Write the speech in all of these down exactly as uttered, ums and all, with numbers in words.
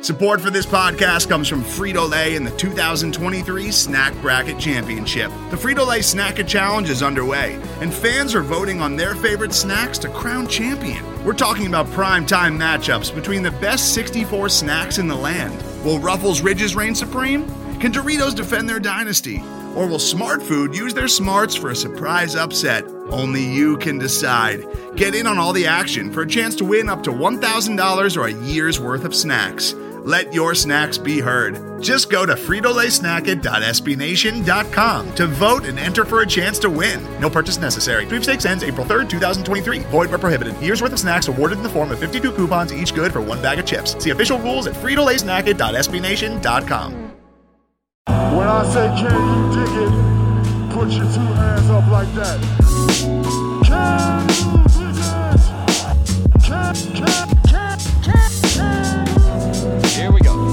Support for this podcast comes from Frito-Lay and the two thousand twenty-three Snack Bracket Championship. The Frito-Lay Snack-A Challenge is underway, and fans are voting on their favorite snacks to crown champion. We're talking about prime-time matchups between the best sixty-four snacks in the land. Will Ruffles Ridges reign supreme? Can Doritos defend their dynasty? Or will Smart Food use their smarts for a surprise upset? Only you can decide. Get in on all the action for a chance to win up to one thousand dollars or a year's worth of snacks. Let your snacks be heard. Just go to Frito Lay Snack It dot S B Nation dot com to vote and enter for a chance to win. No purchase necessary. Sweepstakes ends April third, twenty twenty-three. Void where prohibited. Year's worth of snacks awarded in the form of fifty-two coupons, each good for one bag of chips. See official rules at Frito Lay Snack It dot S B Nation dot com. When I say can you dig it, put your two hands up like that. Can you dig it? Can, can, can, can, can. Here we go.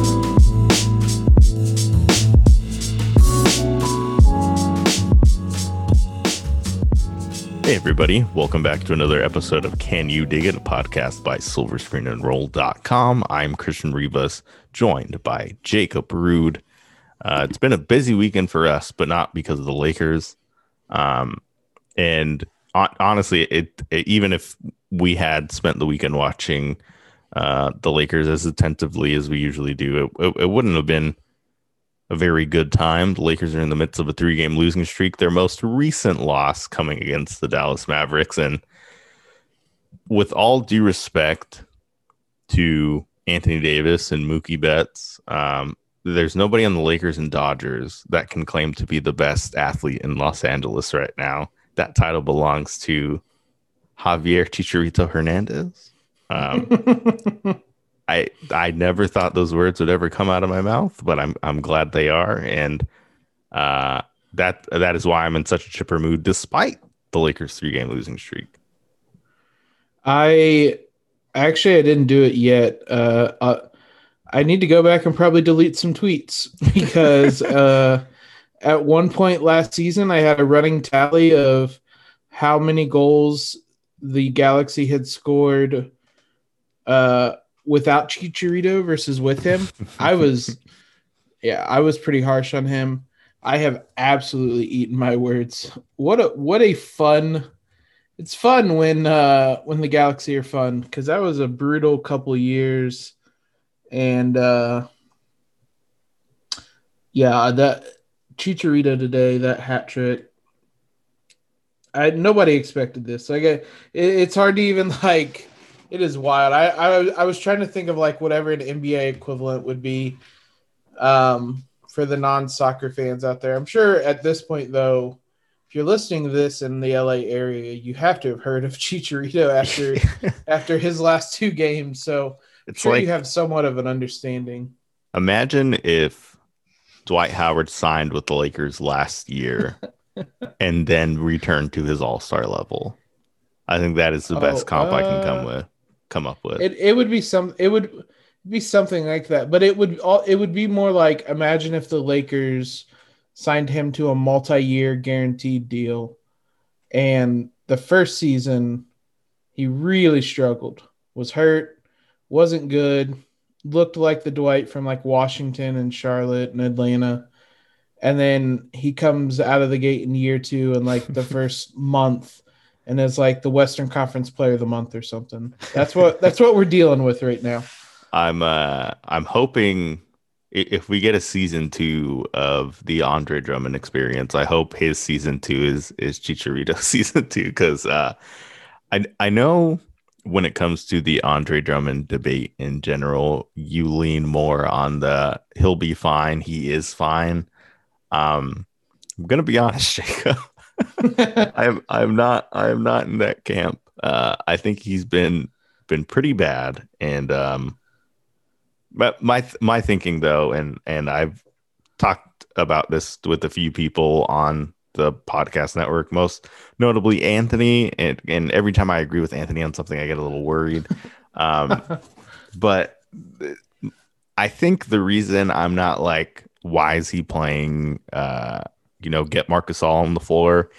Hey everybody, welcome back to another episode of Can You Dig It, a podcast by silver screen and roll dot com. I'm Christian Rivas, joined by Jacob Rude. Uh, it's been a busy weekend for us, but not because of the Lakers. Um, and on- honestly, it, it even if we had spent the weekend watching uh, the Lakers as attentively as we usually do, it, it, it wouldn't have been a very good time. The Lakers are in the midst of a three-game losing streak. Their most recent loss coming against the Dallas Mavericks. And with all due respect to Anthony Davis and Mookie Betts, um, there's nobody on the Lakers and Dodgers that can claim to be the best athlete in Los Angeles right now. That title belongs to Javier Chicharito Hernandez. Um, I I never thought those words would ever come out of my mouth, but I'm I'm glad they are, and uh, that that is why I'm in such a chipper mood, despite the Lakers' three-game losing streak. I actually I didn't do it yet. Uh, uh, I need to go back and probably delete some tweets because uh, at one point last season, I had a running tally of how many goals the Galaxy had scored uh, without Chicharito versus with him. I was, yeah, I was pretty harsh on him. I have absolutely eaten my words. What a what a fun! It's fun when uh, when the Galaxy are fun, because that was a brutal couple of years. And uh, yeah, that Chicharito today, that hat trick. I nobody expected this. Like it, it's hard to even like. It is wild. I, I I was trying to think of like whatever an N B A equivalent would be, um, for the non-soccer fans out there. I'm sure at this point though, if you're listening to this in the L A area, you have to have heard of Chicharito after after his last two games. So. It's sure like, you have somewhat of an understanding. Imagine if Dwight Howard signed with the Lakers last year and then returned to his all-star level. I think that is the best oh, comp uh, I can come with. Come up with. It it would be some. It would be something like that. But it would all. It would be more like, imagine if the Lakers signed him to a multi-year guaranteed deal, and the first season he really struggled, was hurt. Wasn't good, looked like the Dwight from like Washington and Charlotte and Atlanta. And then he comes out of the gate in year two and like the first month and is like the Western Conference Player of the Month or something. That's what that's what we're dealing with right now. I'm uh I'm hoping if we get a season two of the Andre Drummond experience, I hope his season two is is Chicharito season two, because uh I I know when it comes to the Andre Drummond debate in general, you lean more on the he'll be fine, he is fine. Um, I'm gonna be honest, Jacob. I'm I'm not I'm not in that camp. Uh, I think he's been been pretty bad, and um, but my my thinking though, and and I've talked about this with a few people on the podcast network, most notably Anthony, and, and every time I agree with Anthony on something I get a little worried, um but I think the reason I'm not like, why is he playing uh you know get Marc Gasol on the floor,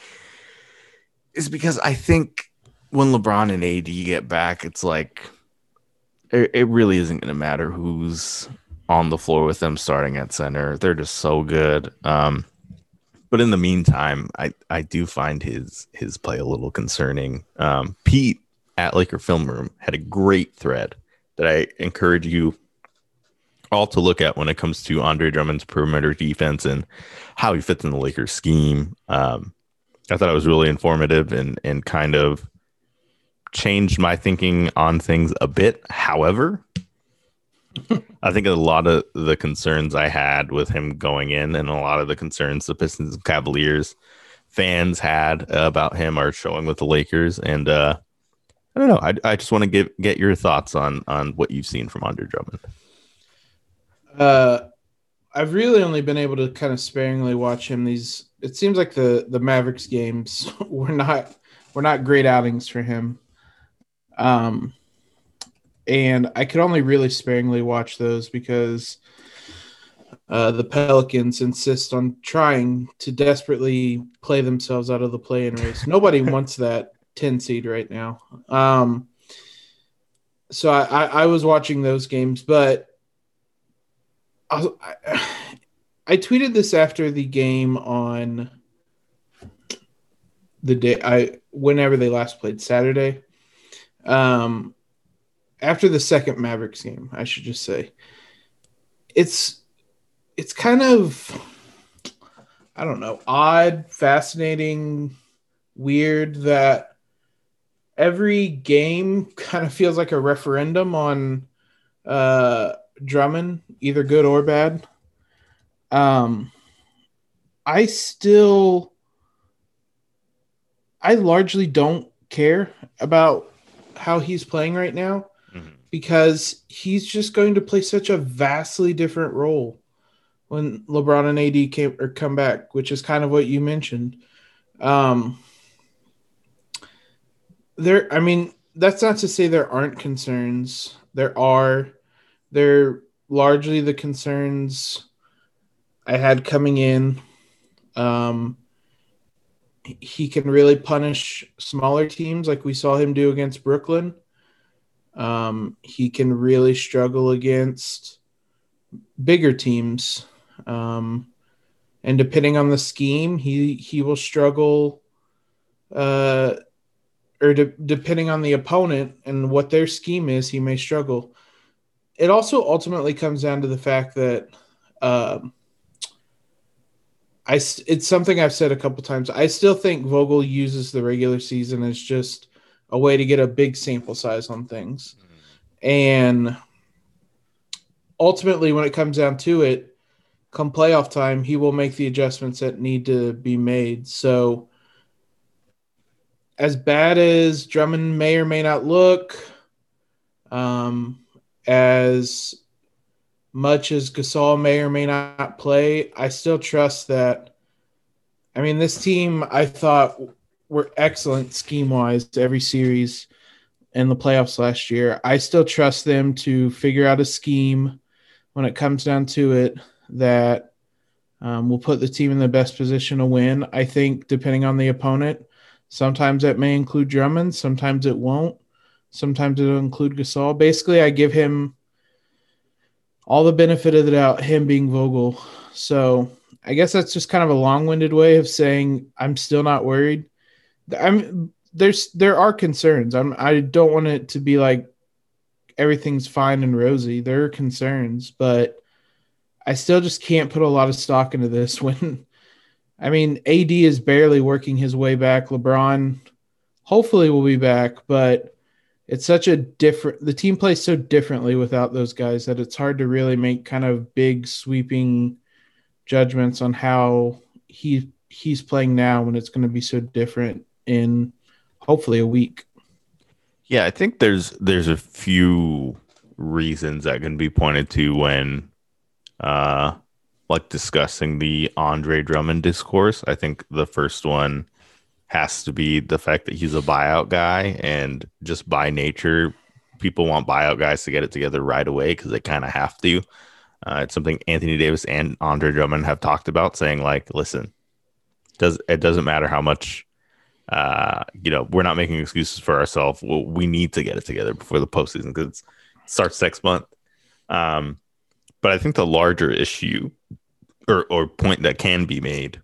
is because I think when LeBron and A D get back, it's like it, it really isn't going to matter who's on the floor with them starting at center. They're just so good. Um, but in the meantime, I, I do find his his play a little concerning. Um, Pete at Laker Film Room had a great thread that I encourage you all to look at when it comes to Andre Drummond's perimeter defense and how he fits in the Lakers scheme. Um, I thought it was really informative and and kind of changed my thinking on things a bit. However, I think a lot of the concerns I had with him going in and a lot of the concerns the Pistons and Cavaliers fans had about him are showing with the Lakers. And uh, I don't know. I, I just want to get get your thoughts on on what you've seen from Andre Drummond. Uh, I've really only been able to kind of sparingly watch him. These it seems like the the Mavericks games were not were not great outings for him. Um, and I could only really sparingly watch those because uh, the Pelicans insist on trying to desperately play themselves out of the play-in race. Nobody wants that ten seed right now. Um, so I, I, I was watching those games, but I, I, I tweeted this after the game on the day I whenever they last played Saturday. Um, after the second Mavericks game, I should just say, it's it's kind of I don't know, odd, fascinating, weird that every game kind of feels like a referendum on uh, Drummond, either good or bad. Um, I still, I largely don't care about how he's playing right now mm-hmm. because he's just going to play such a vastly different role when LeBron and A D came or come back, which is kind of what you mentioned. Um, there, I mean, that's not to say there aren't concerns. There are. They're largely the concerns I had coming in. Um, he can really punish smaller teams like we saw him do against Brooklyn. Um, he can really struggle against bigger teams. Um, and depending on the scheme, he, he will struggle uh, or de- depending on the opponent and what their scheme is, he may struggle. It also ultimately comes down to the fact that um, I, it's something I've said a couple times. I still think Vogel uses the regular season as just a way to get a big sample size on things. Mm-hmm. And ultimately, when it comes down to it, come playoff time, he will make the adjustments that need to be made. So as bad as Drummond may or may not look, um, as much as Gasol may or may not play, I still trust that. I mean, this team I thought were excellent scheme-wise every series in the playoffs last year. I still trust them to figure out a scheme when it comes down to it that um, will put the team in the best position to win. I think depending on the opponent, sometimes that may include Drummond, sometimes it won't. Sometimes it'll include Gasol. Basically, I give him all the benefit of the doubt, him being Vogel. So I guess that's just kind of a long-winded way of saying I'm still not worried. I'm there's there are concerns. I'm I don't want it to be like everything's fine and rosy. There are concerns, but I still just can't put a lot of stock into this when I mean A D is barely working his way back. LeBron hopefully will be back, but it's such a different – the team plays so differently without those guys that it's hard to really make kind of big sweeping judgments on how he he's playing now when it's going to be so different in hopefully a week. Yeah, I think there's there's a few reasons that can be pointed to when uh, like discussing the Andre Drummond discourse. I think the first one has to be the fact that he's a buyout guy, and just by nature, people want buyout guys to get it together right away because they kind of have to. Uh, it's something Anthony Davis and Andre Drummond have talked about, saying like, listen, does it doesn't matter how much, uh, you know, we're not making excuses for ourselves. Well, we need to get it together before the postseason because it's, starts next month. Um, but I think the larger issue or, or point that can be made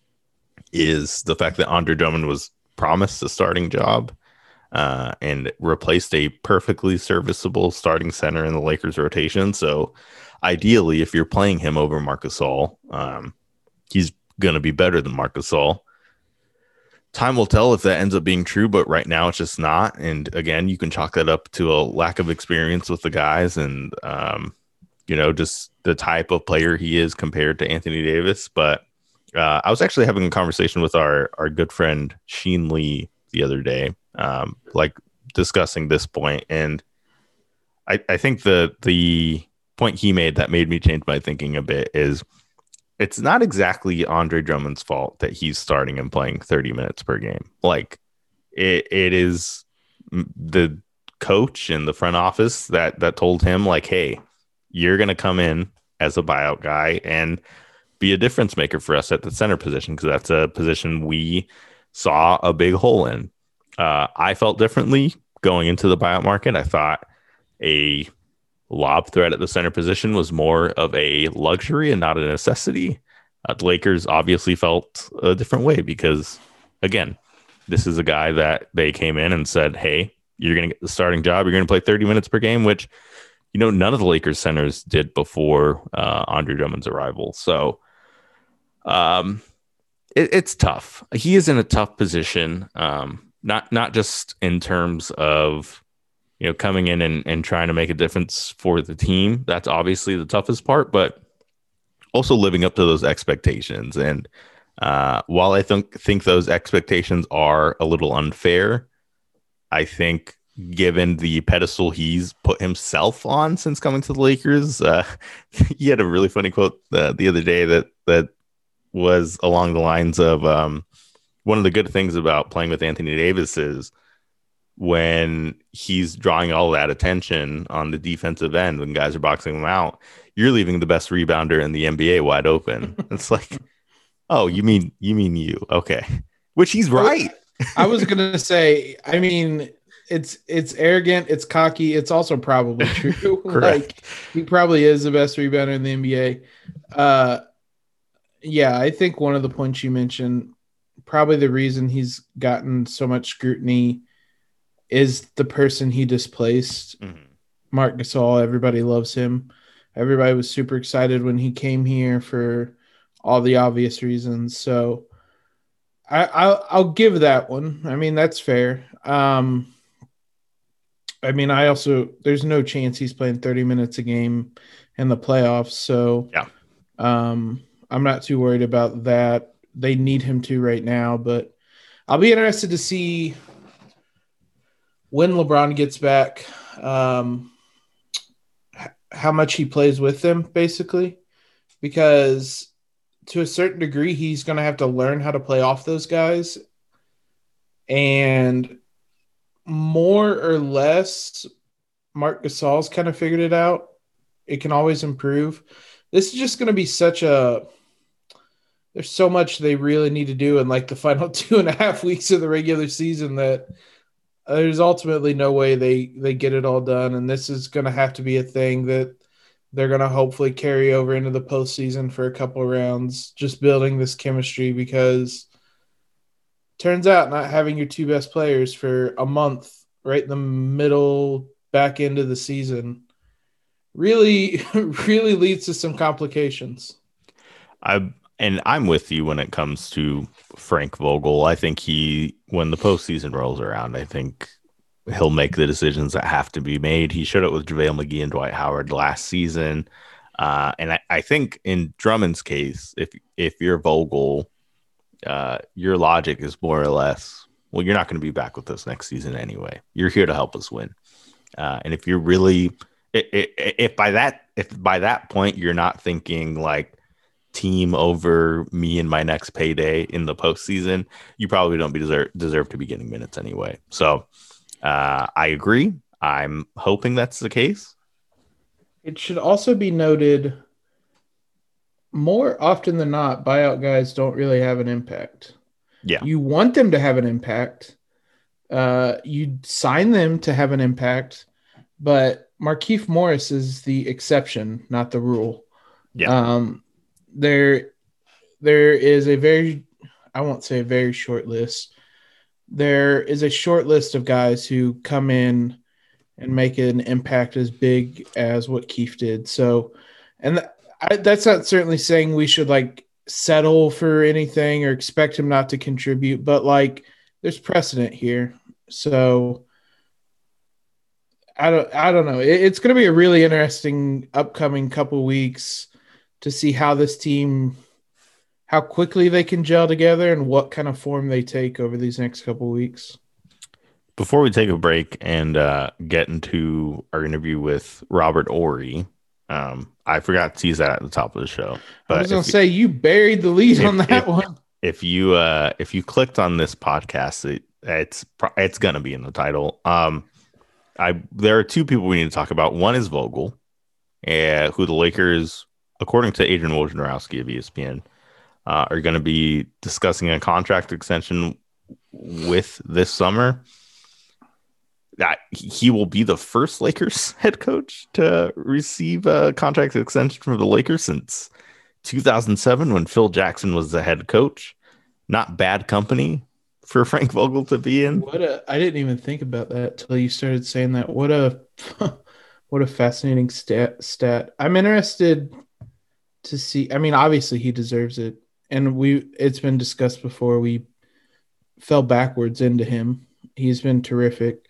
is the fact that Andre Drummond was promised a starting job uh, and replaced a perfectly serviceable starting center in the Lakers rotation. So ideally, if you're playing him over Marc Gasol, um, he's going to be better than Marc Gasol. Time will tell if that ends up being true, but right now it's just not. And again, you can chalk that up to a lack of experience with the guys and, um, you know, just the type of player he is compared to Anthony Davis. But uh, I was actually having a conversation with our, our good friend Sheen Lee the other day, um, like discussing this point. And I, I think the, the point he made that made me change my thinking a bit is it's not exactly Andre Drummond's fault that he's starting and playing thirty minutes per game. Like it, it is the coach and the front office that, that told him like, hey, you're going to come in as a buyout guy and be a difference maker for us at the center position, because that's a position we saw a big hole in. Uh, I felt differently going into the buyout market. I thought a lob threat at the center position was more of a luxury and not a necessity. Uh, the Lakers obviously felt a different way because, again, this is a guy that they came in and said, hey, you're going to get the starting job. You're going to play thirty minutes per game, which, you know, none of the Lakers centers did before uh, Andre Drummond's arrival. So um, it, it's tough. He is in a tough position, um, not not just in terms of, you know, coming in and, and trying to make a difference for the team. That's obviously the toughest part, but also living up to those expectations. And uh, while I think think those expectations are a little unfair, I think given the pedestal he's put himself on since coming to the Lakers, uh, he had a really funny quote uh, the other day that that was along the lines of um, one of the good things about playing with Anthony Davis is when he's drawing all that attention on the defensive end, when guys are boxing him out, you're leaving the best rebounder in the N B A wide open. It's like, oh, you mean you mean you? Okay, which he's right. I was gonna say, I mean, it's it's arrogant, it's cocky, it's also probably true. Like he probably is the best rebounder in the N B A. Uh, yeah, I think one of the points you mentioned, probably the reason he's gotten so much scrutiny is the person he displaced. Mm-hmm. Marc Gasol. Everybody loves him. Everybody was super excited when he came here for all the obvious reasons. So I, I'll, I'll give that one. I mean, that's fair. Um, I mean, I also, there's no chance he's playing thirty minutes a game in the playoffs. So yeah, um, I'm not too worried about that. They need him to right now, but I'll be interested to see when LeBron gets back, um, how much he plays with them, basically, because to a certain degree, he's going to have to learn how to play off those guys. And more or less, Marc Gasol's kind of figured it out. It can always improve. This is just going to be such a – there's so much they really need to do in like the final two and a half weeks of the regular season that there's ultimately no way they, they get it all done. And this is going to have to be a thing that they're going to hopefully carry over into the postseason for a couple of rounds, just building this chemistry, because turns out not having your two best players for a month right in the middle back end of the season really, really leads to some complications. I and I'm with you when it comes to Frank Vogel. I think he, when the postseason rolls around, I think he'll make the decisions that have to be made. He showed it with JaVale McGee and Dwight Howard last season. Uh, and I, I think in Drummond's case, if if you're Vogel, uh, your logic is more or less, well, you're not going to be back with us next season anyway. You're here to help us win. Uh, and if you're really, if, if by that, if by that point you're not thinking like team over me and my next payday in the postseason, you probably don't be deserve deserve to be getting minutes anyway. So uh, I agree. I'm hoping that's the case. It should also be noted, more often than not, buyout guys don't really have an impact. Yeah. You want them to have an impact. Uh, you sign them to have an impact, but Markieff Morris is the exception, not the rule. Yeah. Um, there, there is a very, I won't say a very short list. There is a short list of guys who come in and make an impact as big as what Keefe did. So, and th- I, that's not certainly saying we should like settle for anything or expect him not to contribute, but like there's precedent here. So I don't, I don't know. It, it's going to be a really interesting upcoming couple weeks to see how this team, how quickly they can gel together and what kind of form they take over these next couple weeks. Before we take a break and uh, get into our interview with Robert Horry, um, I forgot to tease that at the top of the show. But I was going to say, you buried the lead if, on that if, one. If you uh, if you clicked on this podcast, it, it's it's going to be in the title. Um, I there are two people we need to talk about. One is Vogel, uh, who the Lakers, according to Adrian Wojnarowski of E S P N, uh, are going to be discussing a contract extension with this summer. That he will be the first Lakers head coach to receive a contract extension from the Lakers since two thousand seven, when Phil Jackson was the head coach. Not bad company for Frank Vogel to be in. What a! I didn't even think about that till you started saying that. What a what a fascinating stat! Stat. I'm interested to see. I mean, obviously he deserves it, and we. It's been discussed before. We fell backwards into him. He's been terrific.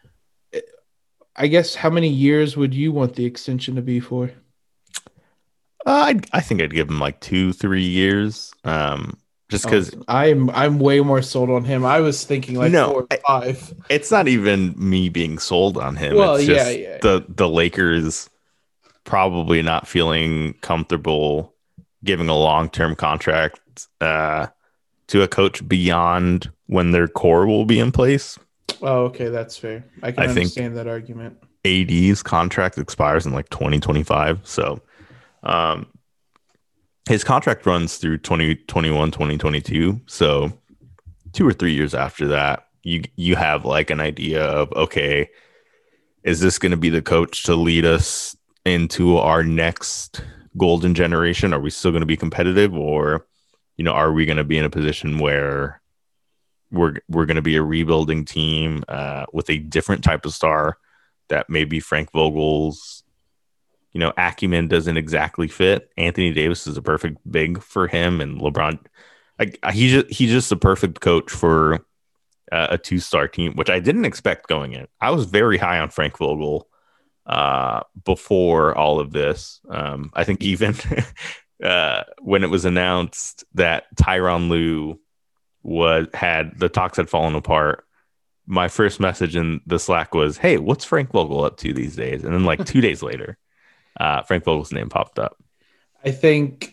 I guess how many years would you want the extension to be for? Uh, I I think I'd give him like two, three years. Um, just because oh, I'm I'm way more sold on him. I was thinking like no, four or five. It's not even me being sold on him. Well, it's just yeah, yeah. The the Lakers probably not feeling comfortable giving a long term contract uh, to a coach beyond when their core will be in place. Oh, okay, that's fair. I can I understand that argument. A D's contract expires in like twenty twenty-five, so um, his contract runs through twenty twenty-one, twenty twenty-two. So two or three years after that, you you have like an idea of, okay, is this going to be the coach to lead us into our next golden generation? Are we still going to be competitive, or you know, are we going to be in a position where we're we're going to be a rebuilding team uh, with a different type of star that maybe Frank Vogel's, you know, acumen doesn't exactly fit? Anthony Davis is a perfect big for him, and LeBron, like he's just, he's just a perfect coach for uh, a two-star team, which I didn't expect going in. I was very high on Frank Vogel uh, before all of this. Um, I think even uh, when it was announced that Tyronn Lue was had the talks had fallen apart, my first message in the Slack was, "Hey, what's Frank Vogel up to these days?" And then like two days later, uh, Frank Vogel's name popped up. I think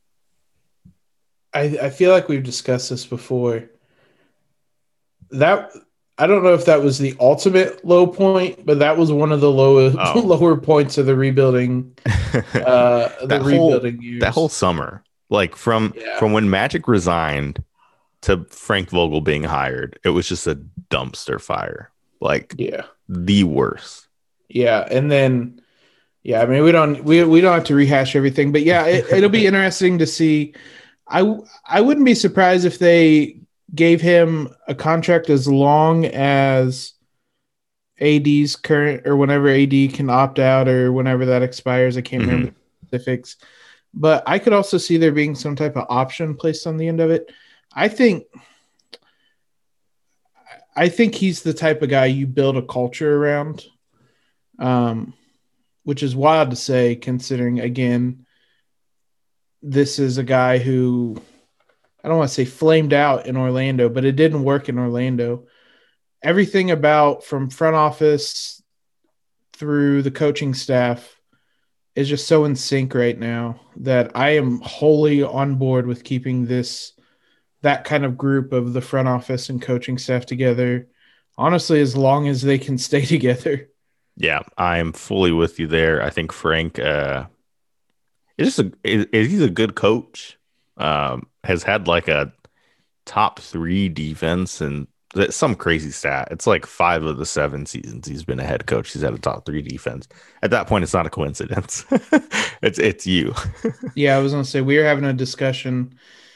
I I feel like we've discussed this before. That I don't know if that was the ultimate low point, but that was one of the lower Oh. lower points of the rebuilding. Uh, the that whole rebuilding years. that whole summer, like from Yeah. from when Magic resigned to Frank Vogel being hired, it was just a dumpster fire, like yeah. the worst. Yeah, and then yeah, I mean we don't we we don't have to rehash everything, but yeah, it, it'll be interesting to see. I I wouldn't be surprised if they gave him a contract as long as A D's current, or whenever A D can opt out, or whenever that expires. I can't Mhm. remember the specifics, but I could also see there being some type of option placed on the end of it. I think I think he's the type of guy you build a culture around, um, which is wild to say considering, again, this is a guy who, I don't want to say flamed out in Orlando, but it didn't work in Orlando. Everything about from front office through the coaching staff is just so in sync right now that I am wholly on board with keeping this that kind of group of the front office and coaching staff together, honestly, as long as they can stay together. Yeah, I'm fully with you there. I think Frank uh, is just a is, he's a good coach. Um, has had like a top three defense in That's some crazy stat. It's like five of the seven seasons he's been a head coach, he's had a top three defense. At that point, it's not a coincidence. it's it's you. Yeah, I was gonna say we were having a discussion.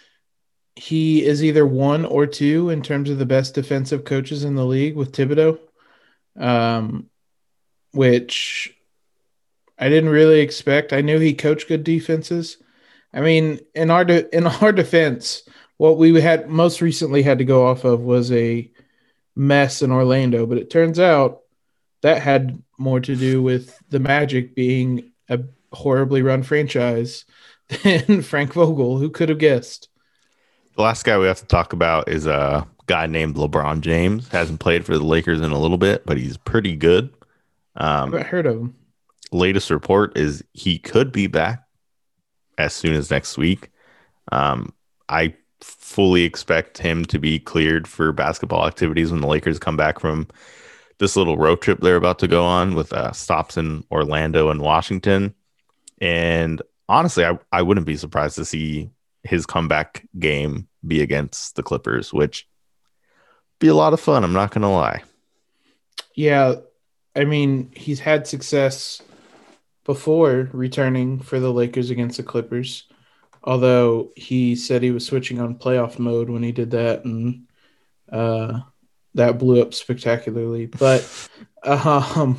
He is either one or two in terms of the best defensive coaches in the league with Thibodeau, um, which I didn't really expect. I knew he coached good defenses. I mean, in our de- in our defense, what we had most recently had to go off of was a mess in Orlando, but it turns out that had more to do with the Magic being a horribly run franchise than Frank Vogel. Who could have guessed? The last guy we have to talk about is a guy named LeBron James. Hasn't played for the Lakers in a little bit, but he's pretty good. Um, I haven't heard of him. Latest report is he could be back as soon as next week. Um, I fully expect him to be cleared for basketball activities when the Lakers come back from this little road trip they're about to go on with uh, stops in Orlando and Washington. And honestly, I, I wouldn't be surprised to see his comeback game be against the Clippers, which be a lot of fun. I'm not going to lie. Yeah. I mean, he's had success before returning for the Lakers against the Clippers, although he said he was switching on playoff mode when he did that, and uh, that blew up spectacularly. But um,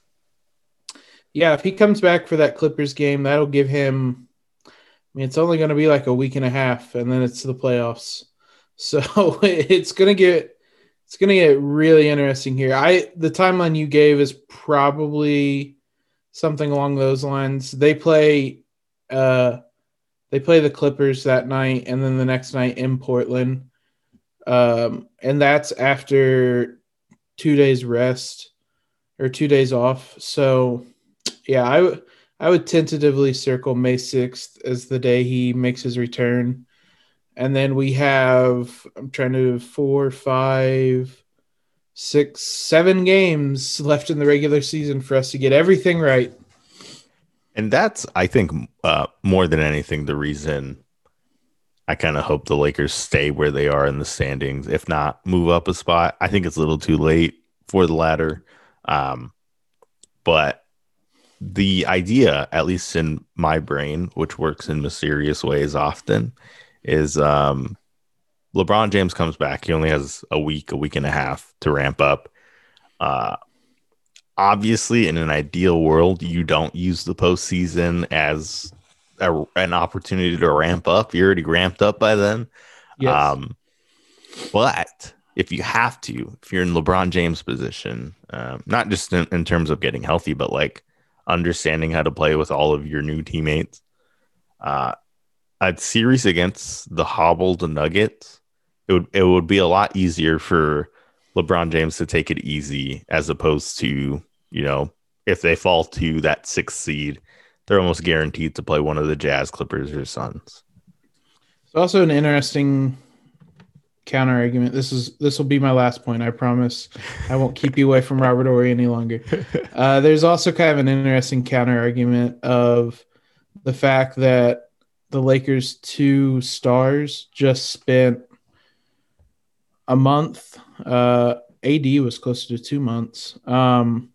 yeah, if he comes back for that Clippers game, that'll give him – I mean, it's only going to be like a week and a half, and then it's the playoffs. So it's going to get it's going to get really interesting here. I the timeline you gave is probably something along those lines. They play uh, they play the Clippers that night, and then the next night in Portland, um, and that's after two days rest or two days off. So yeah, I would. I would tentatively circle May sixth as the day he makes his return. And then we have, I'm trying to, four, five, six, seven games left in the regular season for us to get everything right. And that's, I think, uh, more than anything, the reason I kind of hope the Lakers stay where they are in the standings. If not, move up a spot. I think it's a little too late for the latter. Um, but the idea, at least in my brain, which works in mysterious ways often, is um, LeBron James comes back. He only has a week, a week and a half to ramp up. Uh, obviously, in an ideal world, you don't use the postseason as a, an opportunity to ramp up. You're already ramped up by then. Yes. Um, but if you have to, if you're in LeBron James' position, um, not just in, in terms of getting healthy, but like understanding how to play with all of your new teammates. Uh, a series against the hobbled Nuggets, it would it would be a lot easier for LeBron James to take it easy as opposed to, you know, if they fall to that sixth seed, they're almost guaranteed to play one of the Jazz, Clippers, or Suns. It's also an interesting counter argument. This is this will be my last point. I promise. I won't keep you away from Robert Horry any longer. Uh, there's also kind of an interesting counter argument of the fact that the Lakers' two stars just spent a month. Uh, A D was closer to two months. Um,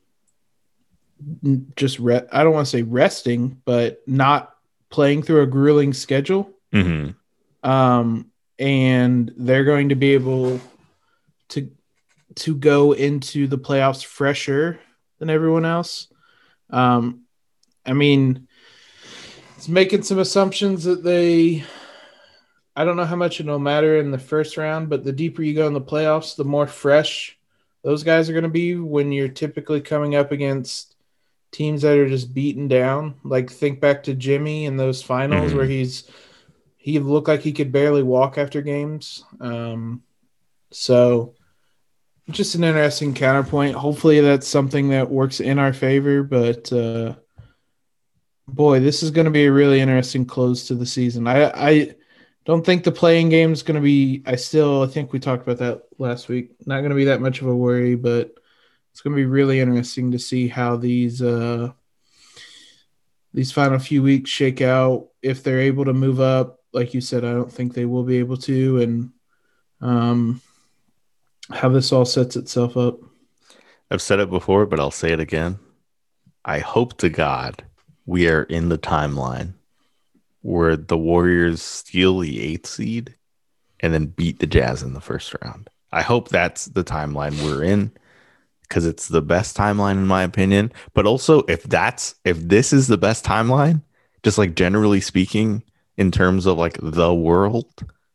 just re- I don't want to say resting, but not playing through a grueling schedule. Mm-hmm. Um, and they're going to be able to to go into the playoffs fresher than everyone else. Um, I mean, it's making some assumptions that they – I don't know how much it'll matter in the first round, but the deeper you go in the playoffs, the more fresh those guys are going to be when you're typically coming up against teams that are just beaten down. Like think back to Jimmy in those finals Mm-hmm. where he's – he looked like he could barely walk after games. Um, so just an interesting counterpoint. Hopefully that's something that works in our favor. But, uh, boy, this is going to be a really interesting close to the season. I, I don't think the playing game is going to be – I still – I think we talked about that last week. Not going to be that much of a worry, but it's going to be really interesting to see how these uh, these final few weeks shake out. If they're able to move up, like you said, I don't think they will be able to. And um, how this all sets itself up. I've said it before, but I'll say it again. I hope to God we are in the timeline where the Warriors steal the eighth seed and then beat the Jazz in the first round. I hope that's the timeline we're in, because it's the best timeline in my opinion. But also, if that's if this is the best timeline, just like generally speaking, in terms of like the world,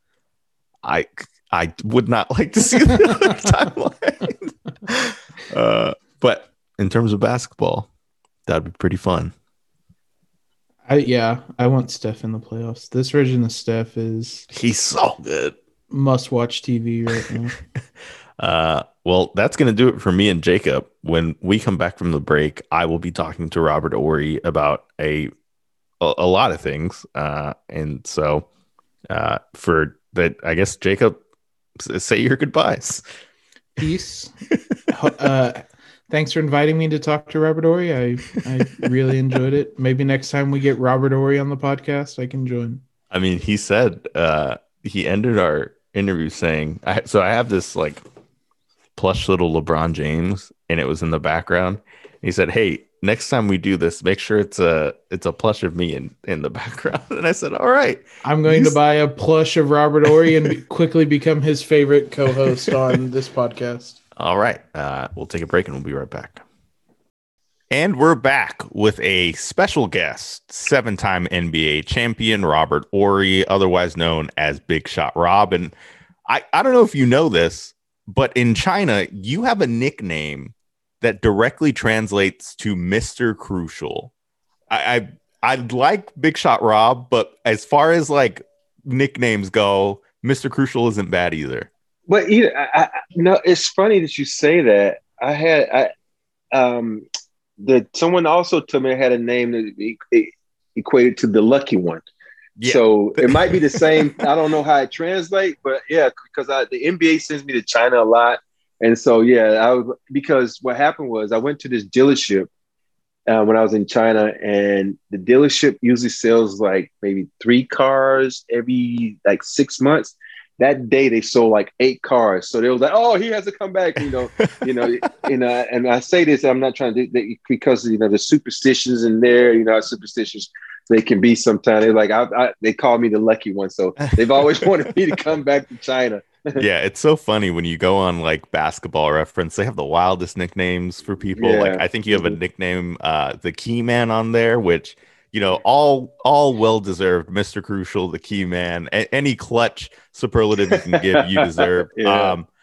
I I would not like to see the timeline. uh, but in terms of basketball, that'd be pretty fun. I yeah, I want Steph in the playoffs. This version of Steph is He's so good. Must watch T V right now. Uh, well, that's going to do it for me and Jacob. When we come back from the break, I will be talking to Robert Horry about a a, a lot of things. Uh, and so uh, for that, I guess, Jacob, s- say your goodbyes. Peace. uh, thanks for inviting me to talk to Robert Horry. I, I really enjoyed it. Maybe next time we get Robert Horry on the podcast, I can join. I mean, he said uh, he ended our interview saying, I, so I have this like plush little LeBron James, and it was in the background. He said, "Hey, next time we do this, make sure it's a it's a plush of me in, in the background." And I said, "All right, I'm going You to buy a plush of Robert Horry and be- quickly become his favorite co-host on this podcast." all right." Uh, we'll take a break and we'll be right back. And we're back with a special guest, seven-time N B A champion Robert Horry, otherwise known as Big Shot Rob. And I, I don't know if you know this, but in China, you have a nickname that directly translates to Mister Crucial. I, I I'd like Big Shot Rob, but as far as like nicknames go, Mister Crucial isn't bad either. But you know, I, I, no, it's funny that you say that. I had I um that someone also told me I had a name that e- e- equated to the lucky one. Yeah. So it might be the same. I don't know how it translates, but yeah, because I, the N B A sends me to China a lot. And so, yeah, I was, because what happened was I went to this dealership uh, when I was in China, and the dealership usually sells like maybe three cars every like six months. That day they sold like eight cars. So they was like, "Oh, he has to come back," you know, you know, you know. And I say this, I'm not trying to they, because you know the superstitions in there, you know, superstitions they can be sometimes. They're like, I, I, they call me the lucky one, so they've always wanted me to come back to China. Yeah, it's so funny when you go on like Basketball Reference. They have the wildest nicknames for people. Yeah. Like I think you have a nickname, uh, the Key Man on there, which you know, all all well deserved. Mister Crucial, the Key Man, a- any clutch superlative you can give, you deserve. Yeah. Um,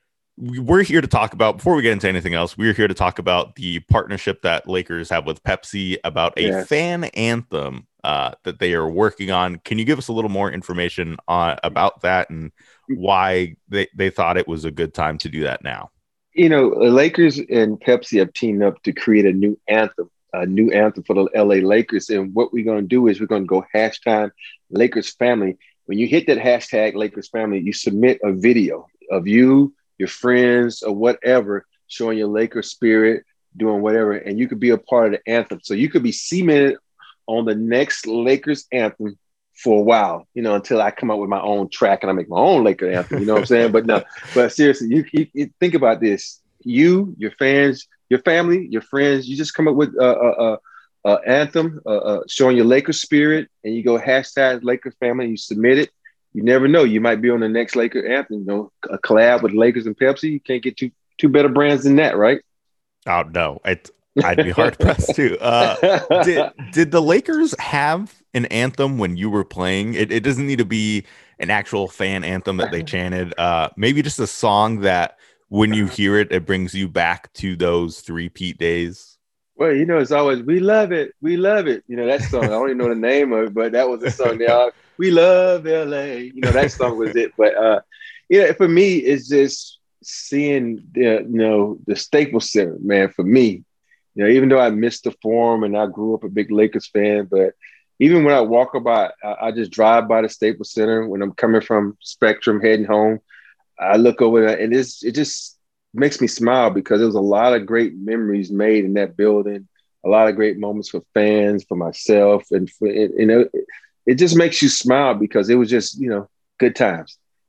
we- we're here to talk about, before we get into anything else, we're here to talk about the partnership that Lakers have with Pepsi about a Yes. fan anthem uh, that they are working on. Can you give us a little more information on about that and why they, they thought it was a good time to do that now? You know, the Lakers and Pepsi have teamed up to create a new anthem, a new anthem for the L A Lakers. And what we're going to do is we're going to go hashtag Lakers family. When you hit that hashtag Lakers family, you submit a video of you, your friends, or whatever, showing your Lakers spirit, doing whatever, and you could be a part of the anthem. So you could be cemented on the next Lakers anthem for a while, you know, until I come up with my own track and I make my own Lakers anthem. You know what I'm saying? But no, but seriously, you, you, you think about this: you, your fans, your family, your friends. You just come up with a, a, a, a anthem, uh, uh, showing your Lakers spirit, and you go hashtag Lakers family. And you submit it. You never know; you might be on the next Lakers anthem. You know, a collab with Lakers and Pepsi. You can't get two two better brands than that, right? Oh no, it, I'd be hard pressed to. Uh, did did the Lakers have an anthem when you were playing? It, it doesn't need to be an actual fan anthem that they chanted. Uh, maybe just a song that when you hear it, it brings you back to those three-peat days. Well, you know, it's always, we love it. We love it. You know, that song, I don't even know the name of it, but that was the song they all, we love L A. You know, that song was it. But, uh, you know, for me, it's just seeing the, you know, the Staples Center, man, for me. You know, even though I missed the Forum and I grew up a big Lakers fan, but even when I walk about, I, I just drive by the Staples Center when I'm coming from Spectrum heading home. I look over there and it's, it just makes me smile because there was a lot of great memories made in that building, a lot of great moments for fans, for myself. And, for, it, you know, it, it just makes you smile because it was just, you know, good times.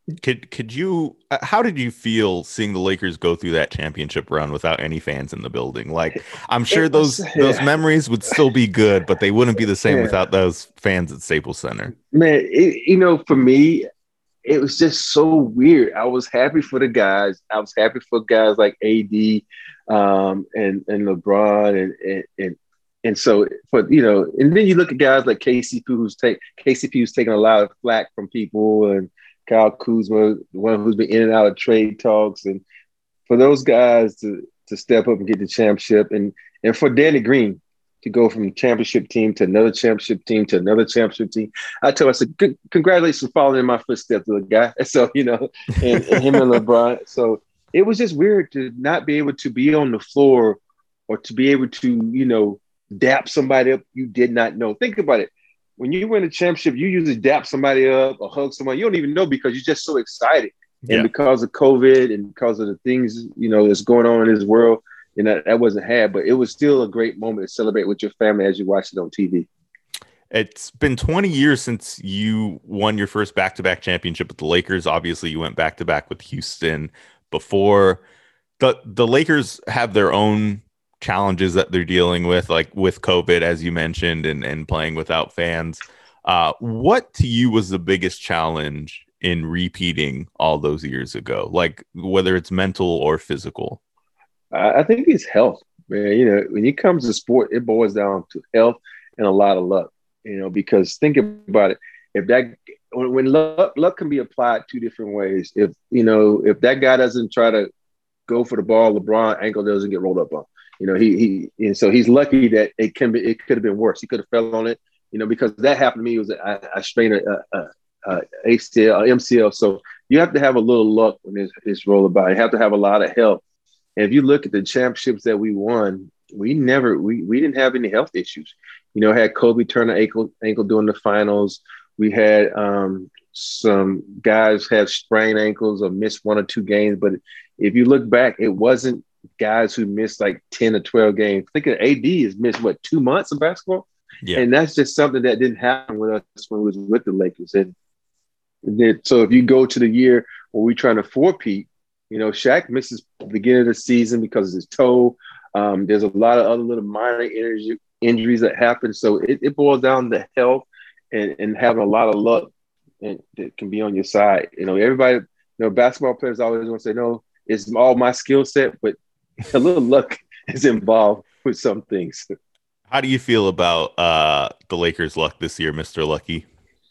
Could could you? uh, How did you feel seeing the Lakers go through that championship run without any fans in the building? Like, I'm sure It was, those those yeah, memories would still be good, but they wouldn't be the same yeah. without those fans at Staples Center. Man, it, you know, for me, it was just so weird. I was happy for the guys. I was happy for guys like A D um, and and LeBron and and and and so for you know, and then you look at guys like K C P who's take K C P who's taking a lot of flack from people, and Kyle Kuzma, the one who's been in and out of trade talks, and for those guys to to step up and get the championship, and and for Danny Green to go from championship team to another championship team to another championship team. I told him, I said, "Good- congratulations for following in my footsteps, little guy." So, you know, and, and him and LeBron. So it was just weird to not be able to be on the floor or to be able to, you know, dap somebody up you did not know. Think about it. When you win a championship, you usually dap somebody up or hug someone. You don't even know because you're just so excited. Yeah. And because of COVID and because of the things, you know, that's going on in this world, you know, that wasn't had, but it was still a great moment to celebrate with your family as you watch it on T V. It's been twenty years since you won your first back-to-back championship with the Lakers. Obviously, you went back-to-back with Houston before. The the Lakers have their own challenges that they're dealing with, like with COVID, as you mentioned, and, and playing without fans. Uh, what to you was the biggest challenge in repeating all those years ago? Like whether it's mental or physical? I think it's health, man. You know, when it comes to sport, it boils down to health and a lot of luck, you know, because think about it. If that, when, when luck, luck can be applied two different ways. If, you know, if that guy doesn't try to go for the ball, LeBron ankle doesn't get rolled up on, you know, he, he, and so he's lucky that it can be, it could have been worse. He could have fell on it, you know, because that happened to me. It was, I, I strained a, a, a A C L, M C L. So you have to have a little luck when it's, it's rolled about. You have to have a lot of health. And if you look at the championships that we won, we never, we, we didn't have any health issues. You know, had Kobe turn an ankle, ankle during the finals. We had um, some guys have sprained ankles or missed one or two games. But if you look back, it wasn't guys who missed like ten or twelve games. I think A D has missed, what, two months of basketball? Yeah. And that's just something that didn't happen with us when we was with the Lakers. And then, so if you go to the year where we're trying to four-peat, you know, Shaq misses the beginning of the season because of his toe. Um, there's a lot of other little minor injury, injuries that happen. So it, it boils down to health and, and having a lot of luck and, that can be on your side. You know, everybody, you know, basketball players always want to say, no, it's all my skill set, but a little luck is involved with some things. How do you feel about uh, the Lakers' luck this year, Mister Lucky?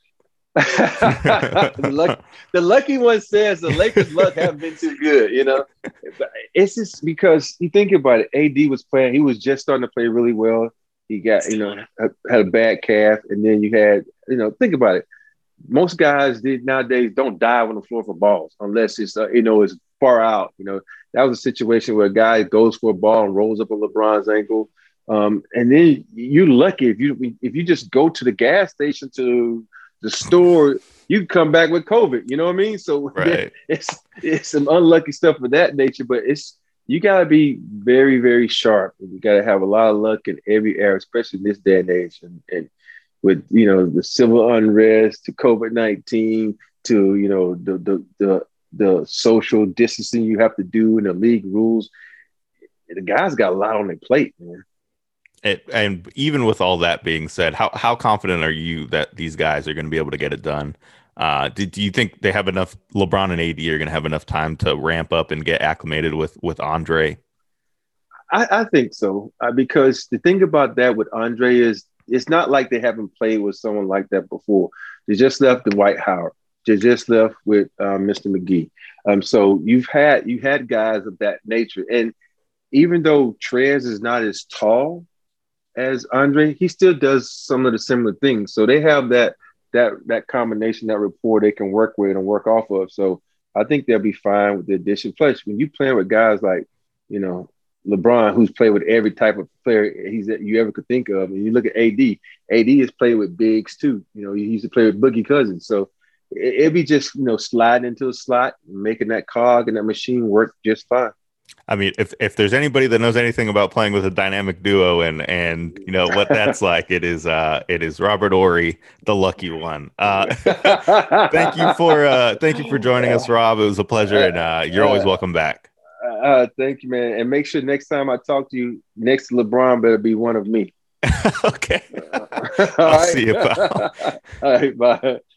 the, luck, the lucky one says the Lakers' luck haven't been too good, you know. It's just because you think about it. A D was playing; he was just starting to play really well. He got, you know, had a bad calf, and then you had, you know, think about it. Most guys did nowadays don't dive on the floor for balls unless it's, uh, you know, it's far out. You know, that was a situation where a guy goes for a ball and rolls up on LeBron's ankle, um, and then you're lucky if you if you just go to the gas station to the store, you come back with COVID, you know what I mean? So right. it's it's some unlucky stuff of that nature, but it's you gotta be very, very sharp. You gotta have a lot of luck in every area, especially in this day and age. And, and with, you know, the civil unrest to COVID nineteen to, you know, the the the the social distancing you have to do and the league rules, the guys got a lot on their plate, man. It, and even with all that being said, how how confident are you that these guys are going to be able to get it done? Uh, do, do you think they have enough? LeBron and A D are going to have enough time to ramp up and get acclimated with with Andre? I, I think so, uh, because the thing about that with Andre is it's not like they haven't played with someone like that before. They just left the Dwight Howard. They just left with uh, Mister McGee. Um, so you've had you had guys of that nature, and even though Trez is not as tall as Andre, he still does some of the similar things. So they have that that that combination, that rapport they can work with and work off of. So I think they'll be fine with the addition. Plus, when you playing with guys like, you know, LeBron, who's played with every type of player he's that you ever could think of, and you look at A D, A D has played with bigs too. You know, he used to play with Boogie Cousins. So it, it'd be just, you know, sliding into a slot, making that cog and that machine work just fine. I mean, if, if there's anybody that knows anything about playing with a dynamic duo and and you know what that's like, it is uh it is Robert Horry, the lucky one. Uh, thank you for uh, thank you for joining us, Rob. It was a pleasure, and uh, you're always welcome back. Uh, thank you, man. And make sure next time I talk to you, next to LeBron better be one of me. Okay. All I'll right. see you, pal. All right, bye.